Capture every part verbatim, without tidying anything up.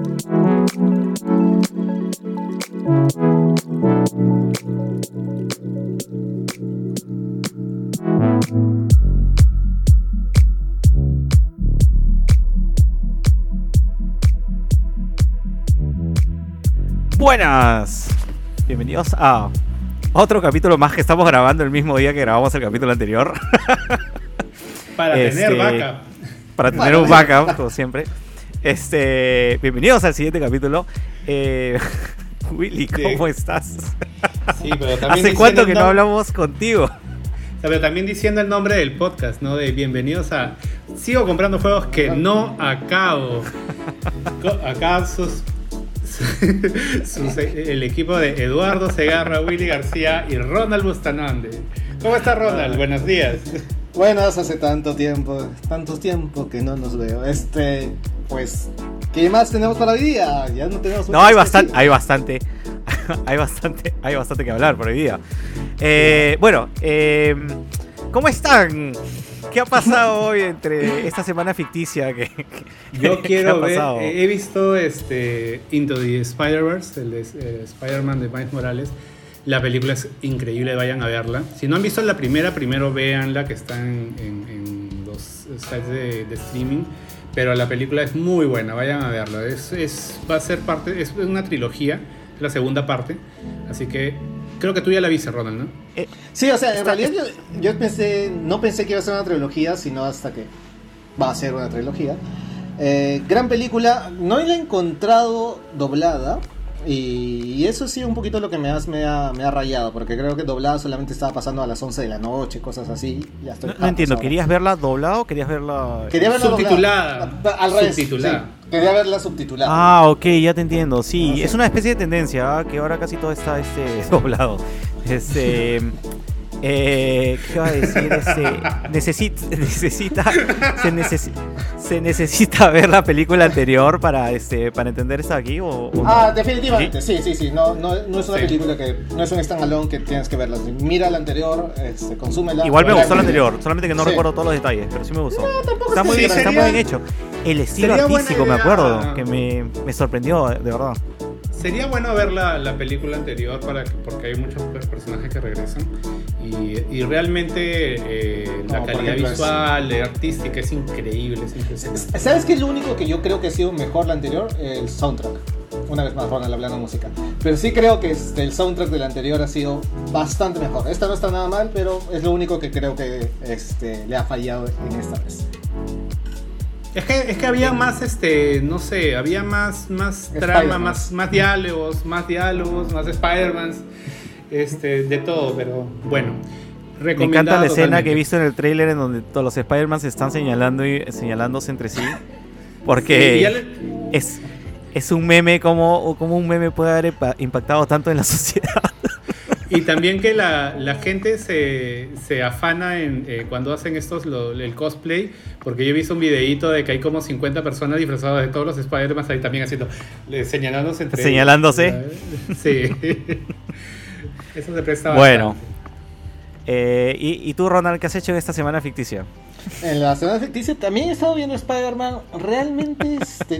Buenas, bienvenidos a otro capítulo más que estamos grabando el mismo día que grabamos el capítulo anterior. Para este, tener backup. Para tener bueno, un backup, como siempre. Este, bienvenidos al siguiente capítulo. Eh, Willy, ¿cómo sí. estás? Sí, pero también ¿hace cuánto que no hablamos contigo? O sea, pero también diciendo el nombre del podcast, ¿no? De bienvenidos a... Sigo comprando juegos que no acabo. Acá sus... sus, el equipo de Eduardo Segarra, Willy García y Ronald Bustanande. ¿Cómo está Ronald? Buenos días. Buenas, hace tanto tiempo, tantos tiempos que no nos veo. Este, pues, ¿qué más tenemos para hoy día? Ya no tenemos. No, hay bastante, hay bastante, hay bastante, hay bastante que hablar por hoy día. Eh, bueno, eh, ¿cómo están? ¿Qué ha pasado hoy entre esta semana ficticia que, que yo quiero ¿qué ha ver? He visto este Into the Spider-Verse, el de, eh, Spider-Man de Miles Morales. La película es increíble, vayan a verla. Si no han visto la primera, primero véanla, que está en, en, en los sites de, de streaming. Pero la película es muy buena, vayan a verla. Es, es, va a ser parte, es una trilogía, la segunda parte. Así que creo que tú ya la viste, Ronald, ¿no? Eh, sí, o sea, en realidad yo, yo pensé, no pensé que iba a ser una trilogía, sino hasta que va a ser una trilogía. Eh, gran película, no la he encontrado doblada. Y eso sí, un poquito lo que me ha, me, ha, me ha rayado, porque creo que doblada solamente estaba pasando a las once de la noche, cosas así. Ya estoy no, no entiendo, ahora. ¿Querías verla doblada o querías verla...? Quería verla subtitulada. Doblada. Al revés, subtitulada. Sí, quería verla subtitulada. Ah, ok, ya te entiendo. Sí, no sé. Es una especie de tendencia, ¿eh? Que ahora casi todo está este, doblado. Este... Eh, ¿Qué iba a decir? Este, necesita, necesita, se, neces, se necesita ver la película anterior para, este, para entender esto aquí o, o ah, no? definitivamente, sí, sí, sí. No, no, no es una sí. película que no es un standalone que tienes que verla. Mira la anterior, este, consúmela. Igual me gustó la anterior, solamente que no sí. recuerdo todos los detalles, pero sí me gustó. No, tampoco está, muy sí, bien, sería, está muy bien hecho. El estilo artístico, me acuerdo, que me, me sorprendió, de verdad. Sería bueno ver la, la película anterior para que, porque hay muchos personajes que regresan y, y realmente eh, la no, calidad visual, es... artística es increíble, es impresionante. ¿Sabes qué es lo único que yo creo que ha sido mejor la anterior? El soundtrack. Una vez más, Ronald hablando de música. Pero sí creo que este, el soundtrack de la anterior ha sido bastante mejor. Esta no está nada mal, pero es lo único que creo que este, le ha fallado en esta vez. Es que, es que había más, este, no sé, había más, más trama, más, más diálogos, más diálogos, más Spider-Mans, este, de todo, pero bueno. Me encanta la escena que he visto en el tráiler en donde todos los Spider-Man se están señalando y señalándose entre sí, porque sí, le... es, es un meme, como, como un meme puede haber impactado tanto en la sociedad. Y también que la, la gente se, se afana en, eh, cuando hacen estos lo, el cosplay, porque yo he visto un videíto de que hay como cincuenta personas disfrazadas de todos los Spider-Man ahí también haciendo, señalándose entre ¿Señalándose? Ellos. Sí. Eso se presta bueno. bastante. Eh, ¿y, ¿Y tú, Ronald, qué has hecho en esta semana ficticia? En la semana ficticia también he estado viendo Spider-Man. Realmente, este...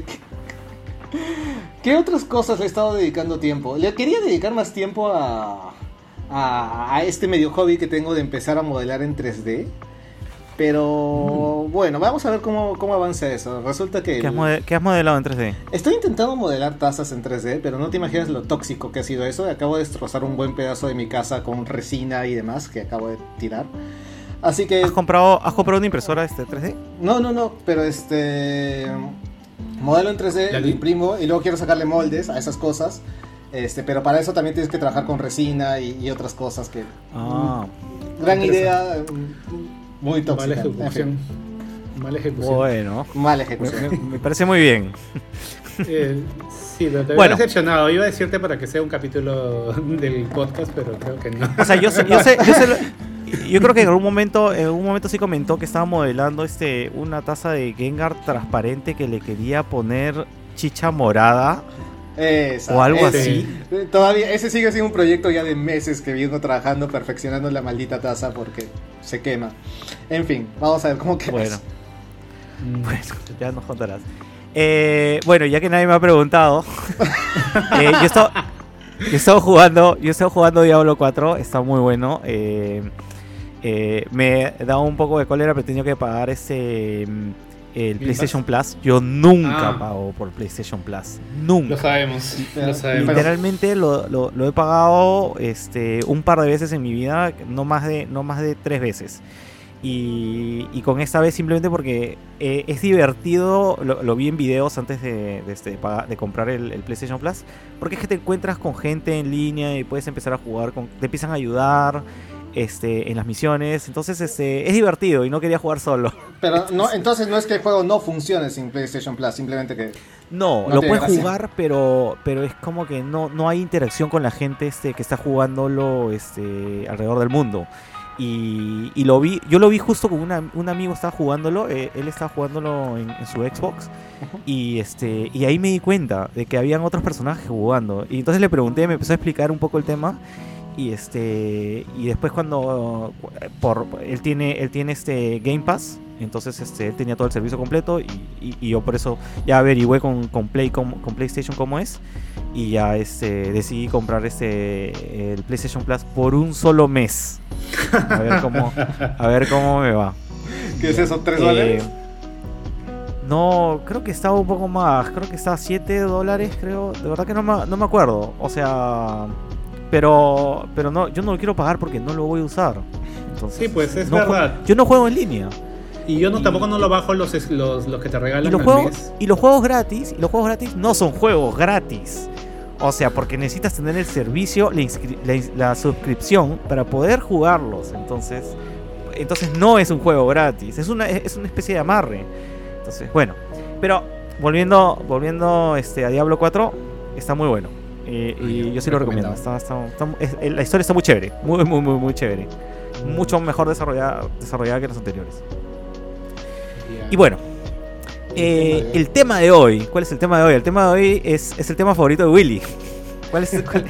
¿qué otras cosas le he estado dedicando tiempo? Le quería dedicar más tiempo a... A, a este medio hobby que tengo de empezar a modelar en tres D. Pero mm. bueno, vamos a ver cómo, cómo avanza eso. Resulta que... ¿Qué has, model- ¿Qué has modelado en tres D? Estoy intentando modelar tazas en tres D, pero no te imaginas lo tóxico que ha sido eso. Acabo de destrozar un buen pedazo de mi casa con resina y demás que acabo de tirar. Así que... ¿Has comprado, ¿has comprado una impresora este tres D? No, no, no, pero este... modelo en tres D, lo imprimo y luego quiero sacarle moldes a esas cosas. Este, pero para eso también tienes que trabajar con resina y, y otras cosas que... Ah, gran idea, muy tóxica. Mala ejecución. Mala ejecución. Bueno. Mala ejecución. Me, me parece muy bien. Eh, sí, pero te había bueno. decepcionado. Iba a decirte para que sea un capítulo del podcast, pero creo que no. O sea, yo sé... Yo, sé, yo, sé lo, yo creo que en algún momento en algún momento sí comentó que estaba modelando este una taza de Gengar transparente que le quería poner chicha morada. Esa, o algo ese, así. Todavía ese sigue siendo un proyecto ya de meses que vengo trabajando, perfeccionando la maldita taza porque se quema. En fin, vamos a ver cómo queda. Bueno, bueno, ya nos contarás. Eh, bueno, ya que nadie me ha preguntado, eh, yo he estado, yo he estado jugando, yo he estado jugando Diablo cuatro, está muy bueno. Eh, eh, me da un poco de cólera, pero he tenido que pagar ese el PlayStation Plus. Yo nunca ah. pago por PlayStation Plus, nunca. Lo sabemos, lo sabemos. Literalmente lo, lo, lo he pagado este, un par de veces en mi vida, no más de, no más de tres veces. Y, y con esta vez simplemente porque eh, es divertido, lo, lo vi en videos antes de, de, este, de, pagar, de comprar el, el PlayStation Plus, porque es que te encuentras con gente en línea y puedes empezar a jugar, con, te empiezan a ayudar este, en las misiones, entonces este, es divertido y no quería jugar solo. Pero no, entonces no es que el juego no funcione sin PlayStation Plus, simplemente que... No, no lo puedes gracia. jugar, pero pero es como que no, no hay interacción con la gente este, que está jugándolo este, alrededor del mundo. Y, y lo vi, yo lo vi justo con una, un amigo estaba jugándolo, eh, él estaba jugándolo en, en su Xbox uh-huh. y este y ahí me di cuenta de que habían otros personajes jugando y entonces le pregunté, me empezó a explicar un poco el tema y este y después cuando por él tiene él tiene este Game Pass, entonces este él tenía todo el servicio completo y, y, y yo por eso ya averigüé con con Play con, con PlayStation cómo es y ya este decidí comprar este el PlayStation Plus por un solo mes. A ver cómo, a ver cómo me va. ¿Qué es eso? ¿tres dólares? Eh, no, creo que estaba un poco más. Creo que estaba siete dólares, creo. De verdad que no me, no me acuerdo. O sea, pero pero no, yo no lo quiero pagar porque no lo voy a usar. Entonces, sí, pues es no verdad. Juego, yo no juego en línea. Y yo no, y, tampoco no lo bajo los, los, los que te regalan y los al juegos, mes. Y los juegos gratis, y los juegos gratis no son juegos gratis. O sea, porque necesitas tener el servicio, la, inscri- la, la suscripción para poder jugarlos. Entonces, entonces no es un juego gratis, es una, es una especie de amarre. Entonces, bueno. Pero volviendo, volviendo este, a Diablo cuatro, está muy bueno. Eh, y yo sí lo recomiendo. Está, está, está, es, la historia está muy chévere, muy, muy, muy, muy chévere. Mucho mejor desarrollada, desarrollada que los anteriores. Y bueno. Eh, el tema de hoy, ¿cuál es el tema de hoy? El tema de hoy es, es el tema favorito de Willy. ¿Cuál es el cuál?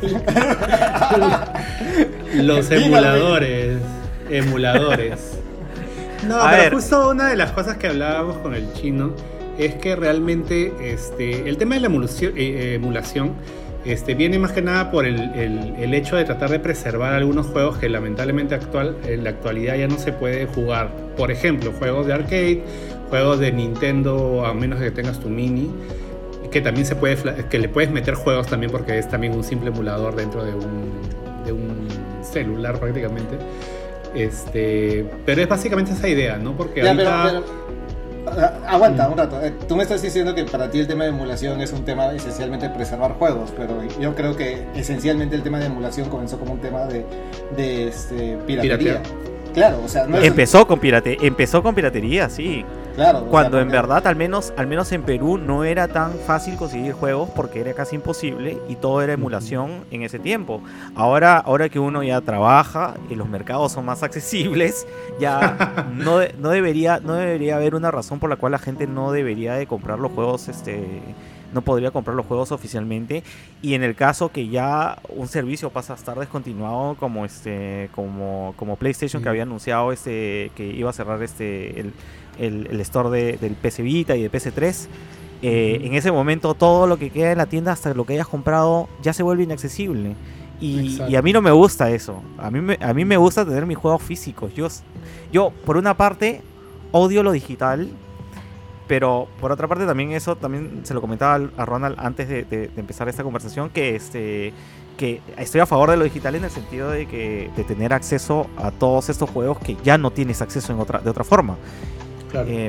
Los emuladores. Emuladores. No, A pero ver. justo una de las cosas que hablábamos con el chino es que realmente este, el tema de la emulación, eh, emulación este, viene más que nada por el, el, el hecho de tratar de preservar algunos juegos que lamentablemente actual, en la actualidad ya no se puede jugar. Por ejemplo, juegos de arcade, juegos de Nintendo, a menos que tengas tu mini, que también se puede, que le puedes meter juegos también porque es también un simple emulador dentro de un, de un celular prácticamente. Este, pero es básicamente esa idea, ¿no? Porque ya, ahorita... pero, pero, uh, aguanta un rato. Eh, tú me estás diciendo que para ti el tema de emulación es un tema esencialmente preservar juegos, pero yo creo que esencialmente el tema de emulación comenzó como un tema de, de este, piratería. Piratería. Claro, o sea, no es Empezó un... con pirate, empezó con piratería, sí. Claro, Cuando o sea, en verdad, al menos, al menos en Perú, no era tan fácil conseguir juegos porque era casi imposible y todo era emulación en ese tiempo. Ahora, ahora que uno ya trabaja y los mercados son más accesibles, ya no, de- no debería, no debería haber una razón por la cual la gente no debería de comprar los juegos, este, no podría comprar los juegos oficialmente. Y en el caso que ya un servicio pasa a estar descontinuado, como este, como, como PlayStation, que había anunciado este, que iba a cerrar este el El, el store de, del P C Vita y de P S tres, eh, en ese momento todo lo que queda en la tienda hasta lo que hayas comprado ya se vuelve inaccesible y, y a mí no me gusta eso. A mí me, a mí me gusta tener mis juegos físicos. Yo, yo por una parte odio lo digital, pero por otra parte también eso también se lo comentaba a Ronald antes de, de, de empezar esta conversación, que este que estoy a favor de lo digital en el sentido de que de tener acceso a todos estos juegos que ya no tienes acceso en otra de otra forma. Claro. Eh,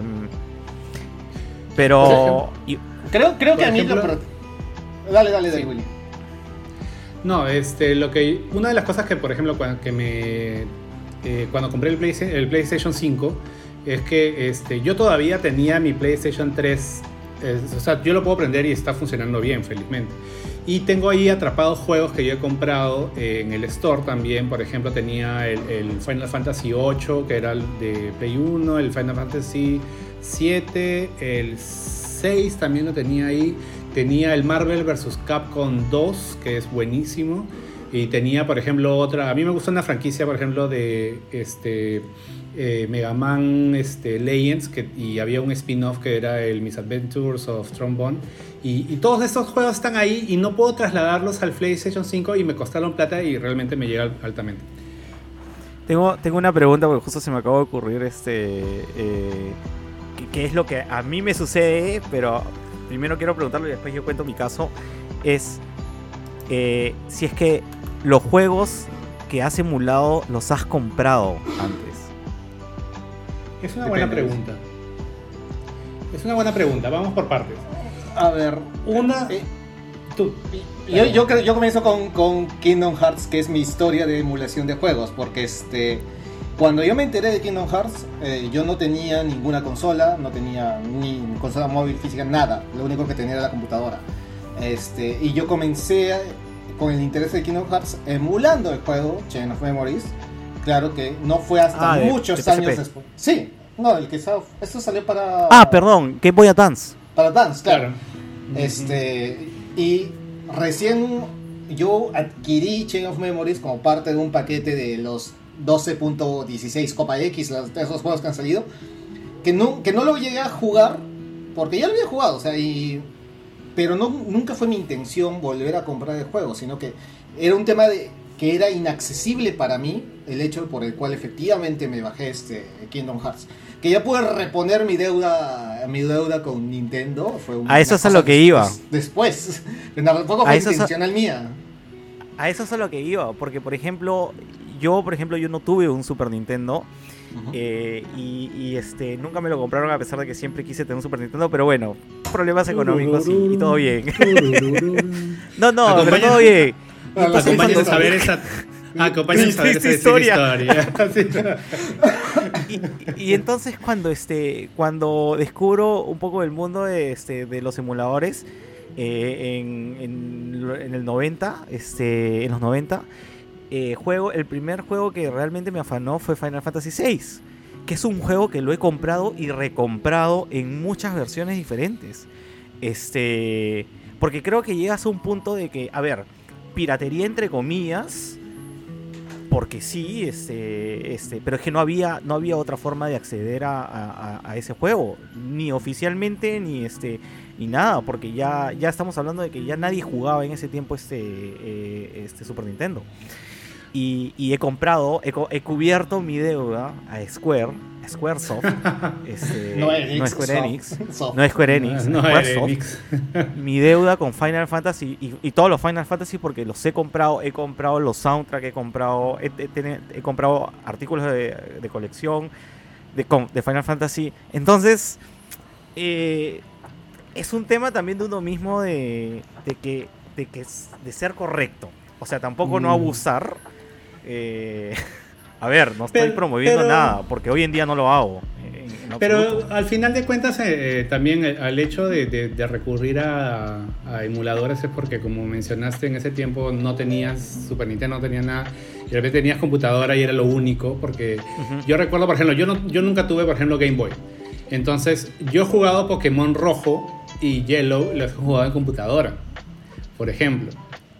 pero y, Creo, creo que Por a mí ejemplo- lo... pro- Dale, dale, dale, Sí. Willy. No, este, lo que, una de las cosas que, por ejemplo, cuando, que me, eh, cuando compré el, Play, el PlayStation cinco, es que este, yo todavía tenía mi PlayStation tres, eh, o sea, yo lo puedo prender y está funcionando bien, felizmente. Y tengo ahí atrapados juegos que yo he comprado eh, en el store también. Por ejemplo, tenía el, el Final Fantasy ocho, que era el de Play uno, el Final Fantasy siete, el seis también lo tenía ahí. Tenía el Marvel versus. Capcom dos, que es buenísimo. Y tenía, por ejemplo, otra... A mí me gusta una franquicia, por ejemplo, de este eh, Mega Man este, Legends, que, y había un spin-off que era el Misadventures of Trombone. Y, y todos estos juegos están ahí y no puedo trasladarlos al PlayStation cinco y me costaron plata y realmente me llega altamente. Tengo, tengo una pregunta porque justo se me acaba de ocurrir este... Eh, ¿qué, qué es lo que a mí me sucede? Pero primero quiero preguntarlo y después yo cuento mi caso. Es eh, si es que los juegos que has emulado los has comprado antes. Es una Depende. buena pregunta. Es una buena pregunta. Vamos por partes. A ver, Una... eh, Tú. Yo, yo, creo- yo comienzo con, con Kingdom Hearts, que es mi historia de emulación de juegos, porque este, cuando yo me enteré de Kingdom Hearts, eh, yo no tenía ninguna consola, no tenía ni consola móvil física, nada, lo único que tenía era la computadora. Este, y yo comencé a- con el interés de Kingdom Hearts emulando el juego Chain of Memories. Claro que no fue hasta Ah, de- muchos de P S P. años después. Sí, no, el que sa- esto salió para... Ah, perdón, Game Boy Advance. Para Dance, claro. Claro. Este, y recién yo adquirí Chain of Memories como parte de un paquete de los doce punto dieciséis Copa X, los- de esos juegos que han salido, que no, que no lo llegué a jugar, porque ya lo había jugado, o sea, y, pero no, nunca fue mi intención volver a comprar el juego, sino que era un tema de que era inaccesible para mí, el hecho por el cual efectivamente me bajé este Kingdom Hearts. Que ya pude reponer mi deuda mi deuda con Nintendo. Fue un- A eso una es a cosa lo que iba. des- Después. Pero tampoco A fue eso es a- intencional mía. A eso es a lo que iba, porque por ejemplo, yo por ejemplo yo no tuve un Super Nintendo. Ujú. Eh, y, y, este nunca me lo compraron a pesar de que siempre quise tener un Super Nintendo, pero bueno, problemas económicos y, y todo bien. No, no, pero todo bien. Ah, la Entonces, Acompáñenos cuando- a ver esa... Acompáñenos a ver esa Triste historia. Y, y entonces cuando este cuando descubro un poco del mundo de, este, de los emuladores eh, en, en, lo- en el noventa, este, en los noventa, eh, juego, el primer juego que realmente me afanó fue Final Fantasy seis, que es un juego que lo he comprado y recomprado en muchas versiones diferentes. Este, porque creo que llegas a un punto de que, a ver, piratería entre comillas, porque sí, este, este, pero es que no había, no había otra forma de acceder a, a- a ese juego, ni oficialmente, ni este, ni nada, porque ya, ya estamos hablando de que ya nadie jugaba en ese tiempo este, eh, este Super Nintendo. Y, y he comprado, he, co- he cubierto mi deuda a Square, a Squaresoft, este, No Enix, no es Square Soft. Enix, Soft. no es Square Enix, No, Squaresoft. Enix. Mi deuda con Final Fantasy y, y todos los Final Fantasy porque los he comprado, he comprado los soundtracks, he comprado, he, he teni- he comprado artículos de, de colección de, con- de Final Fantasy. Entonces, eh, es un tema también de uno mismo de, de que, de que es- de ser correcto. O sea, tampoco no Mm. abusar. Eh, a ver, no estoy Pero- promoviendo pero- nada porque hoy en día no lo hago. en- en absoluto. Pero al final de cuentas, eh, eh, también eh, al hecho de, de- de recurrir a, a emuladores es porque, como mencionaste, en ese tiempo no tenías Super Nintendo, no tenías nada, y de repente tenías computadora y era lo único, porque Ujú. yo recuerdo, por ejemplo, yo, no, yo nunca tuve, por ejemplo, Game Boy. Entonces, yo he jugado Pokémon Rojo y Yellow, los he jugado en computadora, por ejemplo.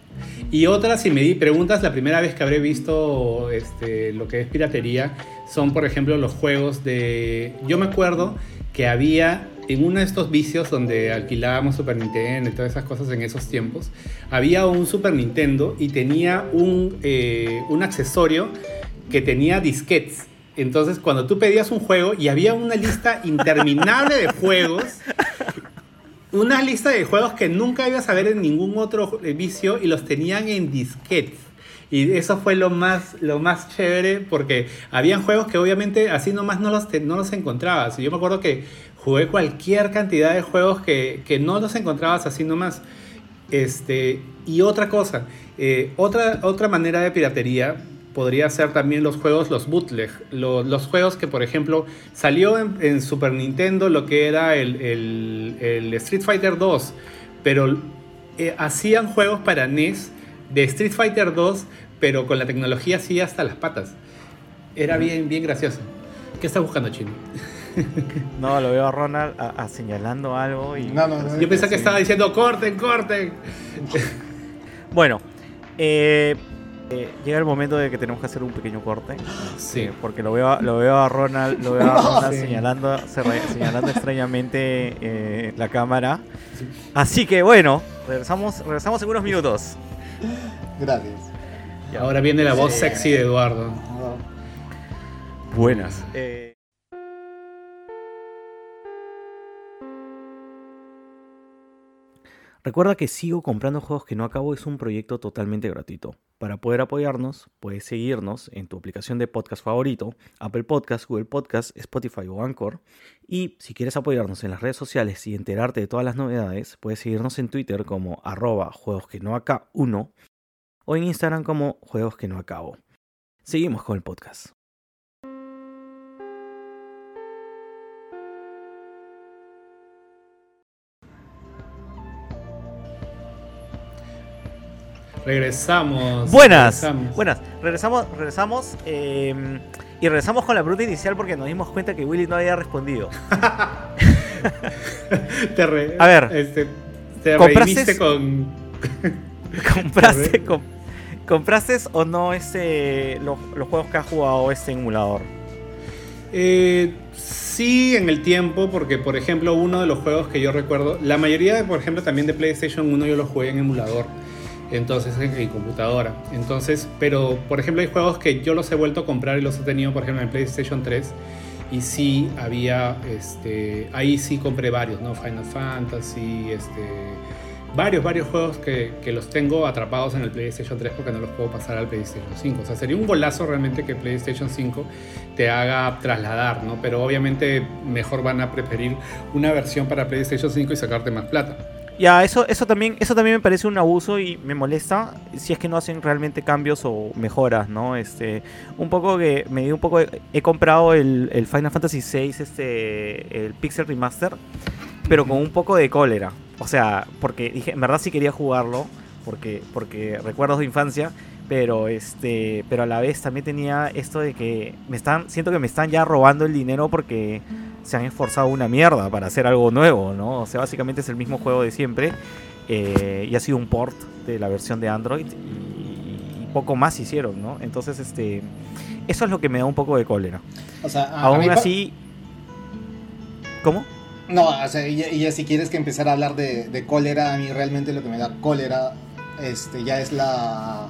Y otra, si me di preguntas, la primera vez que habré visto este, lo que es piratería son, por ejemplo, los juegos de... Yo me acuerdo que había en uno de estos vicios donde alquilábamos Super Nintendo y todas esas cosas en esos tiempos, había un Super Nintendo y tenía un, eh, un accesorio que tenía disquetes. Entonces, cuando tú pedías un juego y había una lista interminable de juegos, una lista de juegos que nunca ibas a ver en ningún otro vicio y los tenían en disquetes. Y eso fue lo más, lo más chévere porque habían juegos que obviamente así nomás no los, te- no los encontrabas. Y yo me acuerdo que jugué cualquier cantidad de juegos que, que no los encontrabas así nomás. Este, y otra cosa, eh, otra, otra manera de piratería podría ser también los juegos, los bootleg. Los, los juegos que, por ejemplo, salió en, en Super Nintendo lo que era el, el, el Street Fighter dos, pero eh, hacían juegos para N E S de Street Fighter dos, pero con la tecnología así hasta las patas. Era bien, bien gracioso. ¿Qué estás buscando, Chino? No, lo veo a Ronald a- a señalando algo y... No, no, no. Yo pensé que Sí. estaba diciendo corten, corten. Bueno, eh, Eh, llega el momento de que tenemos que hacer un pequeño corte. Sí. Eh, porque lo veo, a- lo veo a Ronald, lo veo a Ronald Sí. señalando, se- señalando extrañamente eh, la cámara. Así que bueno, regresamos, regresamos en unos minutos. Gracias. Ya. Ahora viene la voz Sí. sexy de Eduardo. Buenas. Eh, Recuerda que Sigo Comprando Juegos que no acabo es un proyecto totalmente gratuito. Para poder apoyarnos, puedes seguirnos en tu aplicación de podcast favorito, Apple Podcast, Google Podcast, Spotify o Anchor. Y si quieres apoyarnos en las redes sociales y enterarte de todas las novedades, puedes seguirnos en Twitter como arroba juegos que no acá uno o en Instagram como juegos que no acabo. Seguimos con el podcast. Regresamos. Buenas, regresamos. buenas. Regresamos, regresamos eh, y regresamos con la pregunta inicial porque nos dimos cuenta que Willy no había respondido. Te re- A ver, este, te ¿compraste- redimiste con. ¿Compraste, com- ¿compraste o no este, los, los juegos que has jugado este emulador? Eh, sí, en el tiempo, porque por ejemplo, uno de los juegos que yo recuerdo, la mayoría, por ejemplo, también de PlayStation uno yo los jugué en emulador. Entonces en, en computadora. Entonces, pero por ejemplo hay juegos que yo los he vuelto a comprar y los he tenido, por ejemplo, en PlayStation tres. Y sí había, este, ahí sí compré varios, ¿no? Final Fantasy, este, varios, varios juegos que, que los tengo atrapados en el PlayStation tres porque no los puedo pasar al PlayStation cinco. O sea, sería un golazo realmente que PlayStation cinco te haga trasladar, ¿no? Pero obviamente mejor van a preferir una versión para PlayStation cinco y sacarte más plata. Ya, eso, eso también, eso también me parece un abuso y me molesta si es que no hacen realmente cambios o mejoras, ¿no? Este, un poco que me dio un poco, de- he comprado el, el Final Fantasy seis, este, el Pixel Remaster, pero con un poco de cólera. O sea, porque dije, en verdad sí quería jugarlo, porque, porque recuerdos de infancia, pero este, pero a la vez también tenía esto de que me están, siento que me están ya robando el dinero porque se han esforzado una mierda para hacer algo nuevo, ¿no? O sea, básicamente es el mismo juego de siempre eh, y ha sido un port de la versión de Android y, y poco más hicieron, ¿no? Entonces, este, eso es lo que me da un poco de cólera. O sea, a- a Aún mí pa- así, ¿cómo? No, o sea, y, y ya si quieres que empezar a hablar de, de cólera, a mí realmente lo que me da cólera este, ya es la...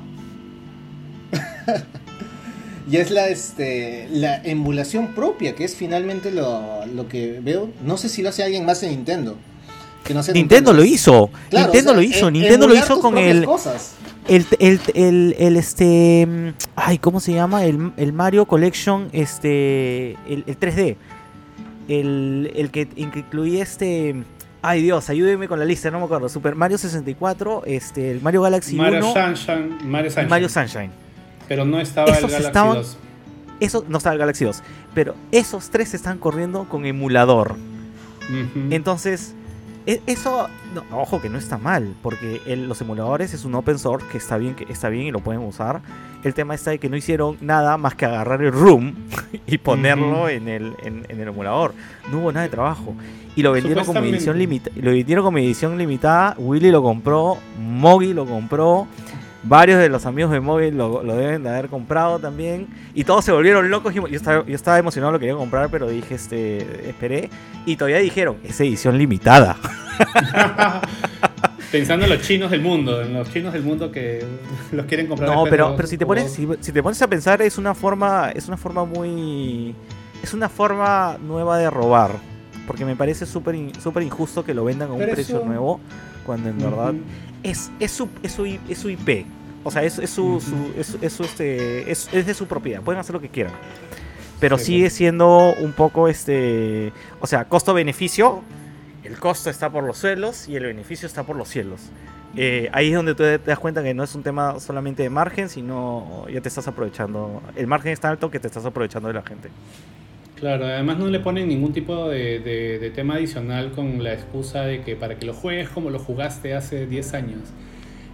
ya es la, este, la emulación propia, que es finalmente lo, lo que veo. No sé si lo hace alguien más en Nintendo. Que no sea Nintendo lo hizo. Claro, Nintendo o sea, lo hizo. em- Nintendo lo emular hizo tus con propias el, cosas. el, el, el, el, este, mm, ay, ¿cómo se llama? El, el Mario Collection, este, el, el tres D. El, el que incluía este, ay Dios, ayúdeme con la lista, no me acuerdo. Super Mario sesenta y cuatro, este, el Mario Galaxy Mario uno Sunshine, Mario y Sunshine. Mario Sunshine. Pero no estaba Esos el Galaxy estaban- dos. Eso no estaba el Galaxy dos, pero esos tres están corriendo con emulador. Ujú. Entonces, e- eso, no, ojo que no está mal, porque el- los emuladores es un open source que está bien, que está bien y lo pueden usar. El tema está de que no hicieron nada más que agarrar el ROM y ponerlo Ujú. en, el, en, en el emulador. No hubo nada de trabajo. Y lo vendieron como Supuestamente. edición limitada. Lo vendieron como edición limitada. Willy lo compró, Mogi lo compró. Varios de los amigos de Mogi lo, lo deben de haber comprado también. Y todos se volvieron locos. y Yo estaba, yo estaba emocionado, lo quería comprar, pero dije, este, esperé. Y todavía dijeron, es edición limitada. Pensando en los chinos del mundo, en los chinos del mundo que los quieren comprar. No, después pero, los pero si te pones, juegos. si, si te pones a pensar, es una forma, es una forma muy, es una forma nueva de robar, porque me parece súper in- súper injusto que lo vendan a un Pero precio eso- nuevo, cuando en verdad Ujú. es, es su, es su, I- es su I P, o sea, es, es su, Ujú. su- es, es su, este, es, es de su propiedad, pueden hacer lo que quieran, pero Sí, sigue pues. siendo un poco, este, o sea, costo-beneficio. El costo está por los suelos y el beneficio está por los cielos. Eh, ahí es donde tú te das cuenta que no es un tema solamente de margen, sino ya te estás aprovechando. El margen es tan alto que te estás aprovechando de la gente. Claro, además no le ponen ningún tipo de, de- de tema adicional con la excusa de que para que lo juegues como lo jugaste hace diez años.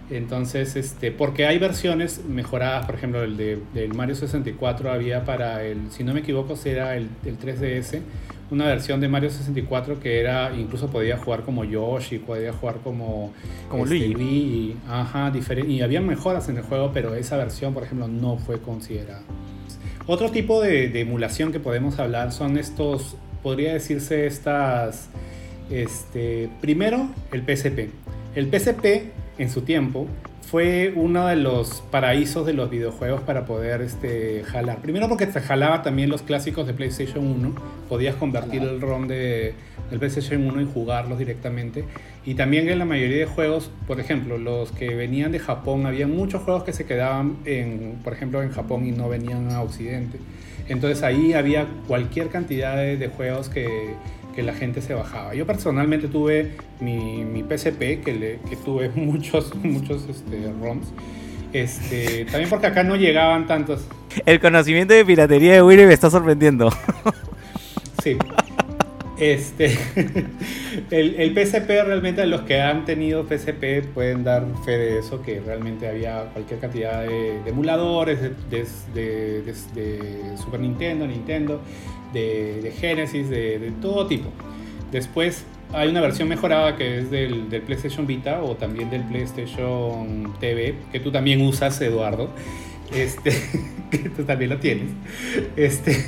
Entonces, este, porque hay versiones mejoradas, por ejemplo, el de, del Mario sesenta y cuatro había para el, si no me equivoco, era el, el tres D S, una versión de Mario sesenta y cuatro que era, incluso podía jugar como Yoshi, podía jugar como, como este, Luigi. Luigi, ajá, diferente, y había mejoras en el juego, pero esa versión, por ejemplo, no fue considerada. Otro tipo de, de emulación que podemos hablar son estos, podría decirse estas, este, primero el P S P. El P S P en su tiempo fue uno de los paraísos de los videojuegos para poder este, jalar. Primero porque te jalaba también los clásicos de PlayStation uno, podías convertir el ROM de, del PlayStation uno y jugarlos directamente. Y también en la mayoría de juegos, por ejemplo, los que venían de Japón, había muchos juegos que se quedaban, en, por ejemplo, en Japón y no venían a Occidente. Entonces ahí había cualquier cantidad de, de juegos que... que la gente se bajaba. Yo personalmente tuve mi, mi P S P, que, le, que tuve muchos, muchos este, ROMs. Este, también porque acá no llegaban tantos. El conocimiento de piratería de Willy me está sorprendiendo. Sí. Este, el, el P S P realmente, los que han tenido P S P pueden dar fe de eso, que realmente había cualquier cantidad de, de emuladores de, de, de, de, de Super Nintendo, Nintendo, de, de Genesis, de, de todo tipo. Después hay una versión mejorada que es del, del PlayStation Vita o también del PlayStation T V, que tú también usas, Eduardo, este, que tú también lo tienes. Este...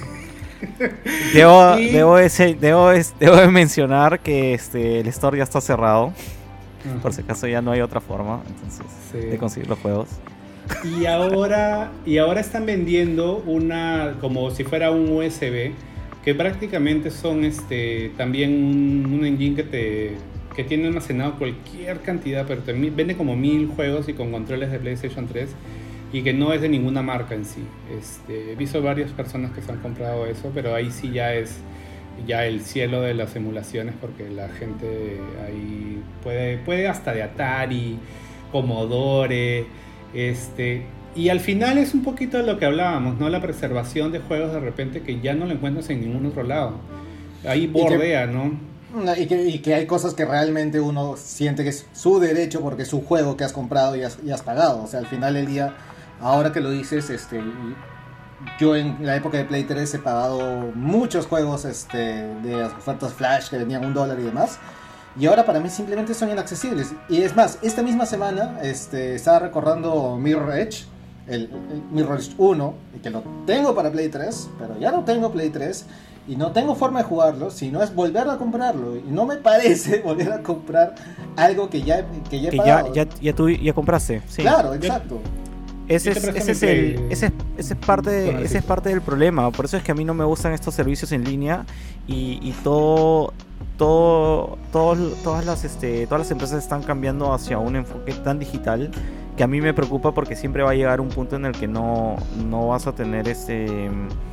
Debo, y... debo, ese, debo, debo de mencionar que este, el store ya está cerrado. Uh-huh. Por si acaso ya no hay otra forma entonces, sí. de conseguir los juegos. Y ahora, y ahora están vendiendo una, como si fuera un U S B, que prácticamente son este, también un, un engine que, te, que tiene almacenado cualquier cantidad, pero te vende como mil juegos y con controles de PlayStation tres. Y que no es de ninguna marca en sí. Este, he visto varias personas que se han comprado eso, pero ahí sí ya es ya el cielo de las emulaciones, porque la gente ahí puede, puede hasta de Atari, Commodore, este, y al final es un poquito de lo que hablábamos, ¿no? La preservación de juegos de repente que ya no lo encuentras en ningún otro lado. Ahí bordea, ¿no? Y que, y que hay cosas que realmente uno siente que es su derecho porque es su juego que has comprado y has, y has pagado. O sea, al final del día, ahora que lo dices, este, yo en la época de Play tres he pagado muchos juegos este, de las ofertas Flash que venían un dólar y demás. Y ahora para mí simplemente son inaccesibles. Y es más, esta misma semana este, estaba recordando Mirror Edge, el, el Mirror Edge uno, y que lo tengo para Play tres, pero ya no tengo Play tres. Y no tengo forma de jugarlo, sino es volver a comprarlo. Y no me parece volver a comprar algo que ya, que ya he que pagado. Ya, ya, ya, tú, ya compraste. Sí. Claro, exacto. Ese es, ese, es el, ese, ese, es parte de, ese es parte del problema. Por eso es que a mí no me gustan estos servicios en línea. Y, y todo, todo, todo, todas, las, este, todas las empresas están cambiando hacia un enfoque tan digital que a mí me preocupa, porque siempre va a llegar un punto en el que no, no vas a tener este...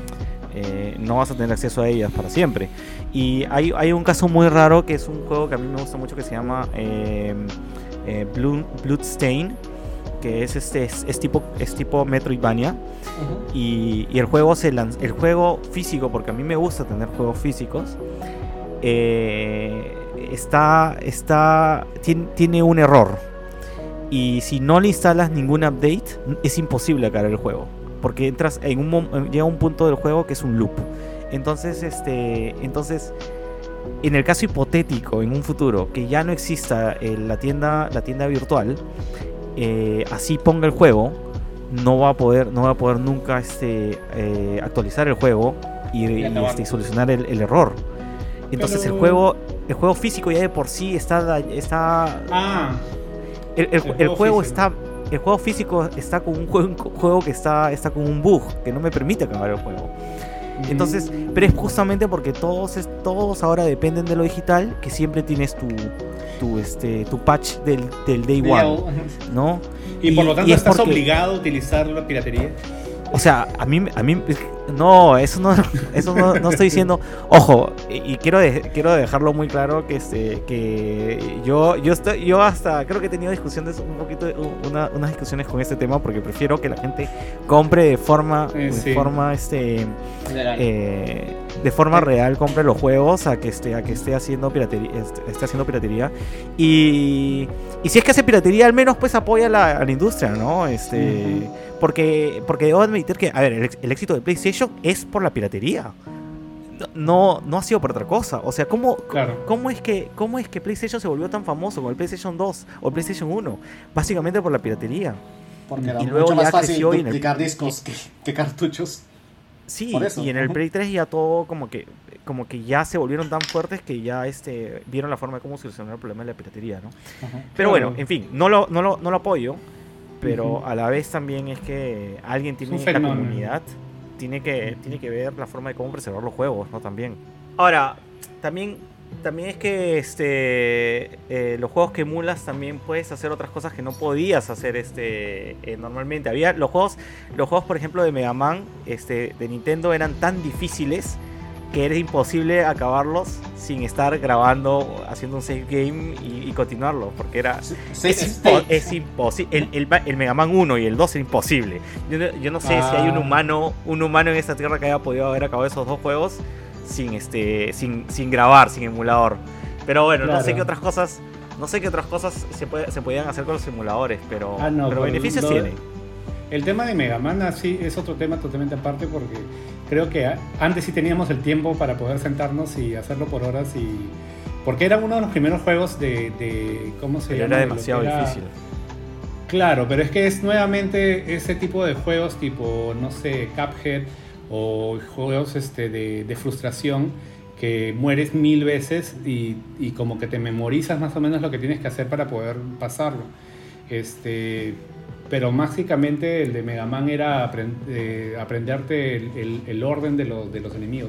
Eh, no vas a tener acceso a ellas para siempre. Y hay, hay un caso muy raro, que es un juego que a mí me gusta mucho, que se llama eh, eh, Blood, Bloodstain, que es este es, es tipo es tipo Metroidvania. Uh-huh. y, y el juego se lanz, el juego físico, porque a mí me gusta tener juegos físicos, eh, está está tiene, tiene un error, y si no le instalas ningún update es imposible acabar el juego, porque entras en un llega un punto del juego que es un loop. Entonces, este, entonces, en el caso hipotético, en un futuro, que ya no exista eh, la tienda, la tienda virtual, eh, así ponga el juego, no va a poder, no va a poder nunca, este, eh, actualizar el juego y, y, este, y solucionar el, el error. Entonces, Pero... el juego, el juego físico ya de por sí está, está. Ah. El, el, el, el juego, juego está. El juego físico está con un juego, un juego que está, está con un bug que no me permite acabar el juego. Entonces, pero es justamente porque todos, es, todos ahora dependen de lo digital, que siempre tienes tu, tu, este, tu patch del, del day one, ¿no? Y, y por lo tanto y estás porque, obligado a utilizar la piratería. O sea, a mí, a mí no, eso no, eso no, no estoy diciendo. Ojo, y, y quiero, de, quiero dejarlo muy claro que este, que yo, yo estoy, yo hasta creo que he tenido discusiones un poquito, una, unas discusiones con este tema, porque prefiero que la gente compre de forma, eh, sí. de forma, este, legal. Eh, de forma real compre los juegos a que esté, a que esté haciendo piratería, esté, esté haciendo piratería. Y, y si es que hace piratería, al menos pues apoya a la, a la industria, ¿no? Este, uh-huh. porque, porque debo admitir que, a ver, el, el éxito de PlayStation es por la piratería. No, no ha sido por otra cosa. O sea, ¿cómo, claro. ¿cómo, es que, ¿cómo es que PlayStation se volvió tan famoso con el PlayStation dos o el PlayStation uno? Básicamente por la piratería. Porque era y luego mucho más fácil duplicar el... discos que, que cartuchos. Sí, y en el Play tres ya todo como que como que ya se volvieron tan fuertes que ya este vieron la forma de cómo solucionar el problema de la piratería, ¿no? Uh-huh. Pero claro. bueno, en fin, no lo, no lo, no lo apoyo, pero uh-huh. a la vez también es que alguien tiene la comunidad, tiene que, tiene que ver la forma de cómo preservar los juegos, ¿no? También. Ahora, también, también es que este eh, los juegos que emulas también puedes hacer otras cosas que no podías hacer este eh, normalmente. Había los juegos, los juegos por ejemplo de Mega Man este, de Nintendo eran tan difíciles que era imposible acabarlos sin estar grabando, haciendo un save game y, y continuarlo, porque era sí, sí, es, impo- es imposible. El, el, el Mega Man uno y el dos era imposible. Yo no, yo no sé ah. si hay un humano, un humano en esta tierra que haya podido haber acabado esos dos juegos sin este, sin, sin grabar, sin emulador. Pero bueno, claro. no sé qué otras cosas, no sé qué otras cosas se puede, se podían hacer con los emuladores, pero, ah, no, pero beneficios lo, tienen. El tema de Mega Man así es otro tema totalmente aparte, porque creo que antes sí teníamos el tiempo para poder sentarnos y hacerlo por horas, y porque era uno de los primeros juegos de, de ¿cómo se pero llama? Era demasiado era... difícil. Claro, pero es que es nuevamente ese tipo de juegos tipo, no sé, Cuphead o juegos este, de, de frustración, que mueres mil veces y, y como que te memorizas más o menos lo que tienes que hacer para poder pasarlo. Este... Pero básicamente el de Mega Man era aprend- eh, aprenderte el, el, el orden de los, de los enemigos.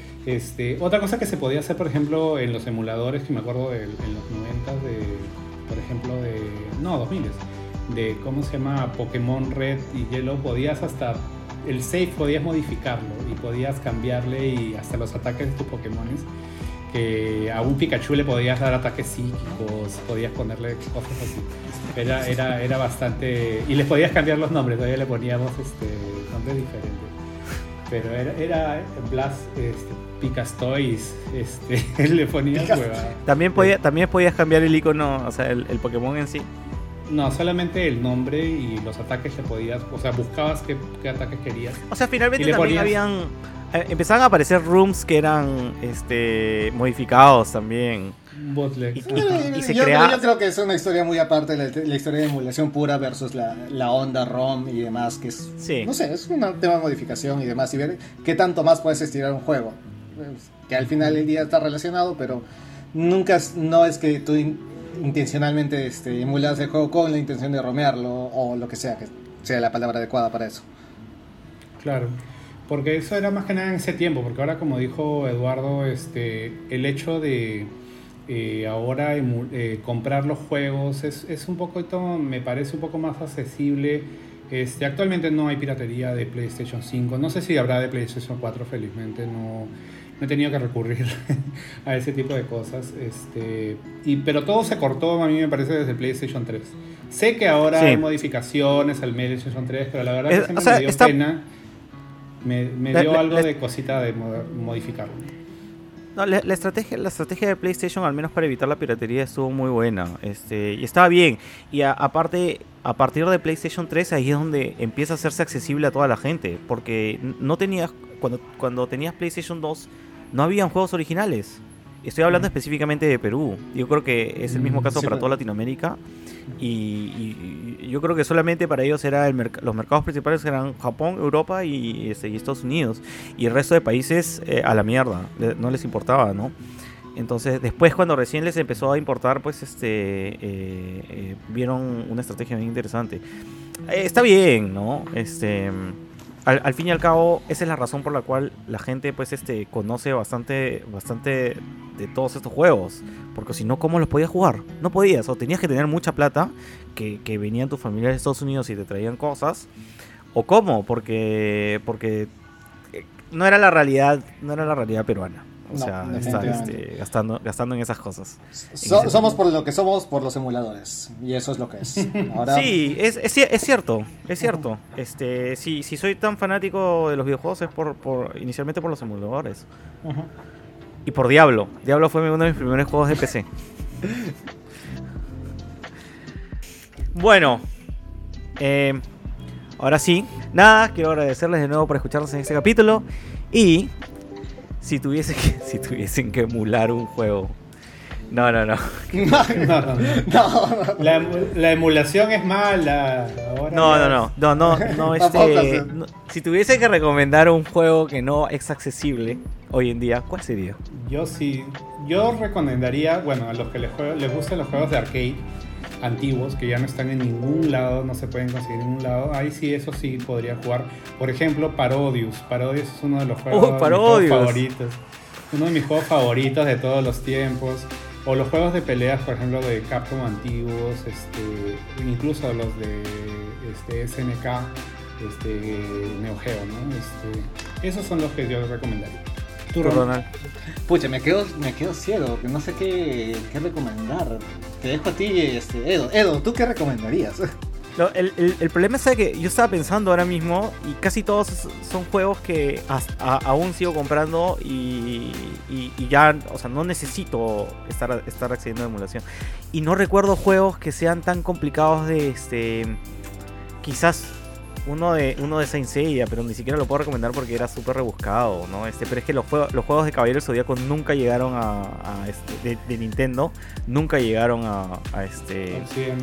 Este, otra cosa que se podía hacer, por ejemplo, en los emuladores, que me acuerdo de, en los noventas, de, por ejemplo, de... No, dos miles, de, ¿cómo se llama? Pokémon Red y Yellow, podías hasta... El save podías modificarlo y podías cambiarle y hasta los ataques de tus Pokémones. Que a un Pikachu le podías dar ataques psíquicos, podías ponerle cosas así. Era, era, era bastante... Y les podías cambiar los nombres, todavía le poníamos este, nombres diferentes. Pero era, era Blast, este, Picastoys, este, le ponías hueva. También, podía, también podías cambiar el icono, o sea, el, el Pokémon en sí. No, solamente el nombre y los ataques le podías... O sea, buscabas qué, qué ataques querías. O sea, finalmente también ponías... habían... Empezaban a aparecer rooms que eran este, modificados también. Bootlegs. Y, y, y se yo, crea... yo creo que es una historia muy aparte, la, la historia de emulación pura versus la, la onda ROM y demás, que es, sí. no sé, es un tema de modificación y demás, y ver qué tanto más puedes estirar un juego, que al final del día está relacionado, pero nunca, no es que tú in, intencionalmente este, emulas el juego con la intención de romearlo, o lo que sea, que sea la palabra adecuada para eso. Claro. Porque eso era más que nada en ese tiempo, porque ahora, como dijo Eduardo, este, el hecho de eh, ahora eh, comprar los juegos es, es un poquito, me parece un poco más accesible. Este, actualmente no hay piratería de PlayStation cinco, no sé si habrá de PlayStation cuatro, felizmente no, no he tenido que recurrir a ese tipo de cosas. Este, y, pero todo se cortó, a mí me parece, desde PlayStation tres. Sé que ahora sí. hay modificaciones al PlayStation tres, pero la verdad es, que siempre o sea, me dio está... pena. Me, me dio la, algo la, de cosita de modificarlo. No, la, la estrategia, la estrategia de PlayStation, al menos para evitar la piratería, estuvo muy buena. Este, y estaba bien. Y a, aparte, a partir de PlayStation tres, ahí es donde empieza a hacerse accesible a toda la gente. Porque no tenías, cuando, cuando tenías PlayStation dos, no habían juegos originales. Estoy hablando mm. específicamente de Perú. Yo creo que es el mismo caso mm, sí, para toda Latinoamérica. Y, y, y yo creo que solamente para ellos era el merc- los mercados principales eran Japón, Europa y, este, y Estados Unidos. Y el resto de países eh, a la mierda. Le, no les importaba, ¿no? Entonces, después cuando recién les empezó a importar, pues este eh, eh, vieron una estrategia bien interesante. Eh, está bien, ¿no? Este... Al, al fin y al cabo, esa es la razón por la cual la gente pues este conoce bastante bastante de todos estos juegos. Porque si no, ¿cómo los podías jugar? No podías, o tenías que tener mucha plata, que, que venían tus familiares de Estados Unidos y te traían cosas. ¿O cómo? Porque porque no era la realidad, no era la realidad peruana. O No, sea, estar definitivamente. este, gastando, gastando en esas cosas. So- ese somos por lo que somos por los emuladores. Y eso es lo que es. Ahora, Sí, es, es, cier- es cierto, es cierto. Este, si, si soy tan fanático de los videojuegos es por, por inicialmente por los emuladores. Ujú. Y por Diablo. Diablo fue uno de mis primeros juegos de P C. Bueno, eh, ahora sí, nada, quiero agradecerles de nuevo por escucharnos en este capítulo. Y si tuviese que, si tuviesen que emular un juego. No, no, no. No, No, no, no. no. La, emu- la emulación es mala. Ahora No, ya no, no, no, no, no, Tampoco este, hace. no, si tuviese que recomendar un juego que no es accesible hoy en día, ¿cuál sería? Yo sí, yo recomendaría, bueno, a los que les, juego- les gustan los juegos de arcade antiguos, que ya no están en ningún lado, no se pueden conseguir en ningún lado, ahí sí, eso sí podría jugar. Por ejemplo, Parodius. Parodius es uno de los juegos, Oh, de mis Parodius. juegos favoritos. Uno de mis juegos favoritos de todos los tiempos. O los juegos de peleas, por ejemplo, de Capcom antiguos, este, incluso los de este, S N K, este, Neo Geo, ¿no? Este, esos son los que yo recomendaría. ¿Tú, Ron? Ronald? Pucha, me quedo, me quedo ciego, que no sé qué, qué recomendar. Te dejo a ti, este, Edo. Edo, ¿tú qué recomendarías? No, el, el, el problema es que yo estaba pensando ahora mismo y casi todos son juegos que as- a- aún sigo comprando y, y, y ya, o sea, no necesito estar, estar accediendo a emulación. Y no recuerdo juegos que sean tan complicados de, este, quizás uno de uno de Saint Seiya, pero ni siquiera lo puedo recomendar porque era súper rebuscado, ¿no? Este, pero es que los juegos, los juegos de Caballero del Zodíaco nunca llegaron a, a este, de, de Nintendo, nunca llegaron a, a este... Sí, en-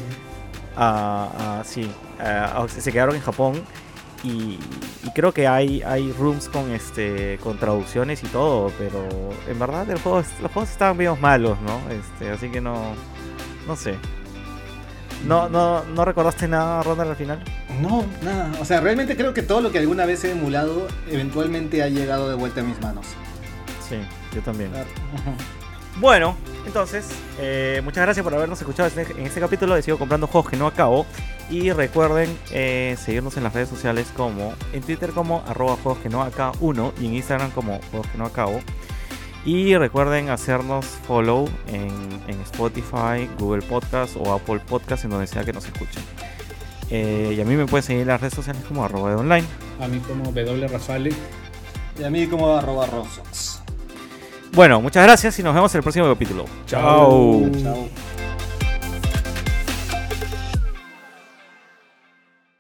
a, a- sí, a- a- se quedaron en Japón y, y creo que hay, hay rooms con este con traducciones y todo, pero en verdad el juego, es- los juegos estaban medio malos, ¿no? Este, así que no, no sé. No, no, no recordaste nada, Ronald, al final. No, nada. O sea, realmente creo que todo lo que alguna vez he emulado eventualmente ha llegado de vuelta a mis manos. Sí, yo también. Ujú. Bueno, entonces, eh, muchas gracias por habernos escuchado en este, en este capítulo de Sigo Comprando Juegos que no acabo. Y recuerden eh, seguirnos en las redes sociales como en Twitter como arroba juegos que no acá uno y en Instagram como juegos que no acabo. Y recuerden hacernos follow en, en Spotify, Google Podcast o Apple Podcast, en donde sea que nos escuchen. Eh, y a mí me pueden seguir en las redes sociales como arroba de online. a mí como W Rafale. Y a mí como arroba rosox. Bueno, muchas gracias y nos vemos en el próximo capítulo. Chao. Chao. Chao.